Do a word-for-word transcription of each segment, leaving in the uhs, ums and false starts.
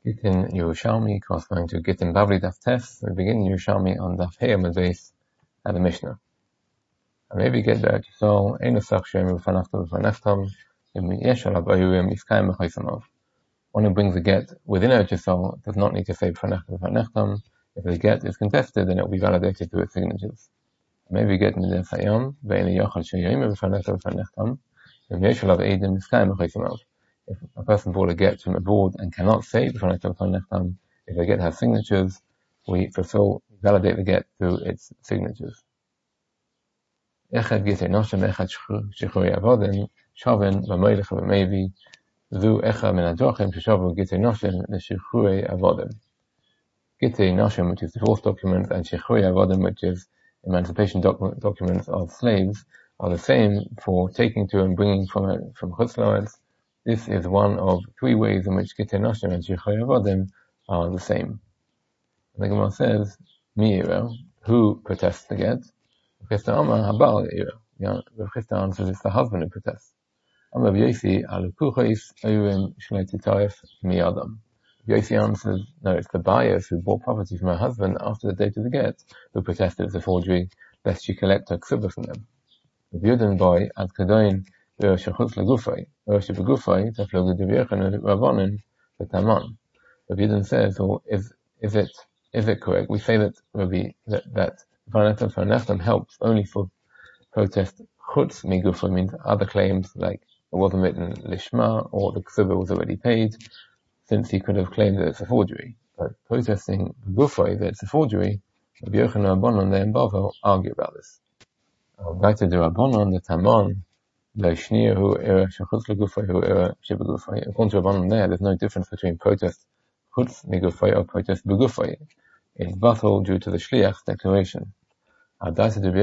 Gittin Yerushalmi corresponding to Gittin Bavli Daf Tes. We begin Yerushalmi on Daf Hey Amud Beis at the Mishnah. And maybe get there. So, Ein Asach Shem V'Fanachtam V'Fanachtam Yesh Alav Ayurim Yifkayim V'Chaysanov. One who brings a get within Eretz Yisrael does not need to say V'Fanachtam V'Fanachtam. If the get is contested, then it will be validated through its signatures. Maybe get Midei Sayom Ve'Ein Yochal Sheyim V'Fanachtam V'Fanachtam Yesh Alav Eidim Yifkayim V'Chaysanov. If a person brought a get from abroad and cannot say if the get has signatures, we fulfill, validate the get through its signatures. Echad gitei noshem echad shichrui avodim shaven v'moilech v'mevi zu echad min hadochim sheshavu gitei noshem l'shichrui avodim. Gitei noshem, which is the fourth document, and shichrui avodim, which is emancipation doc- documents of slaves, are the same for taking to and bringing from from Chutz La'aretz. This is one of three ways in which Gitei Noshem and Shichrui Avodim are the same. The Gemara says, Mi Yireh, who protests the get? Rav Chisda Amar Habal Yireh. Rav Chisda answers, it's the husband who protests. Amar Rav Yosi Al Kuchos Ayurim Shnei Titarif Mi Adam. Rav Yosi answers, no, it's the buyers who bought property from her husband after the date of the get who protested it's a forgery, lest she collect her ksuba from them. Rav Yudin Boy Ad Kadoin Shechutz Legufay, Rosh Begufay, Taflog Devirchen Rabbanon, the Taman. Rav Yudin says, or is is it is it correct? We say that Rabbi that that Vanatam Fanachtam helps only for protest Chutz Megufay, means other claims like it wasn't written Lishma or the Ksuba was already paid, since he could have claimed that it's a forgery. But protesting Begufay that it's a forgery, Rabbi Yochanan Rabbanon there in Bavel argue about this. Back to the Rabbanon, the Taman. According to Rabbanon there, there's no difference between protest chutz megufay or protest begufay. It's batal due to the shliach's declaration. According to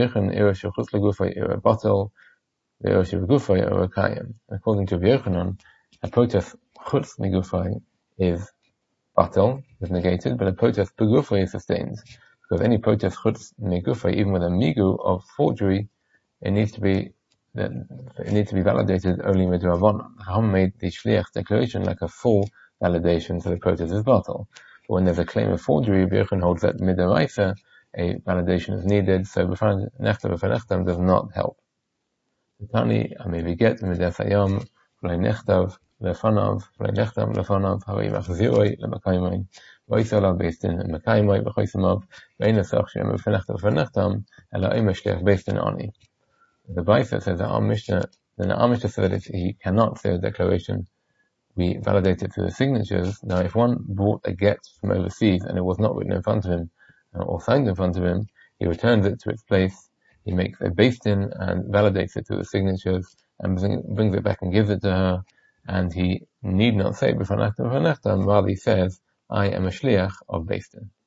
Yochanan, a protest chutz megufay is batal, is negated, but a protest begufay is sustained. Because any protest chutz megufay, even with a migu of forgery, it needs to be that it needs to be validated only with Rabbanon. Chacham made the shliach declaration like a full validation, so the protest is batal. But when there's a claim of forgery, Rabbi Yochanan holds that midaraisa, a validation is needed, so b'fanachtam b'fanachtam does not help. Tani, I may get midei sayom, v'lei nechtav lefanav, v'lei nechtav lefanav, harei machziroi lemakaymai, v'oisei alav beistin lemakaymai v'choisemav, v'ein asach shem b'fanachtam b'fanachtam, ela omer shliach beistin ani. The Baisa says that our Mishnah, then our Mishnah said that if he cannot say a declaration, we validate it through the signatures. Now, if one bought a get from overseas and it was not written in front of him uh, or signed in front of him, he returns it to its place. He makes a based-in and validates it through the signatures and bring, brings it back and gives it to her. And he need not say b'fanachtam b'fanachtam, rather he says, I am a shliach of based-in.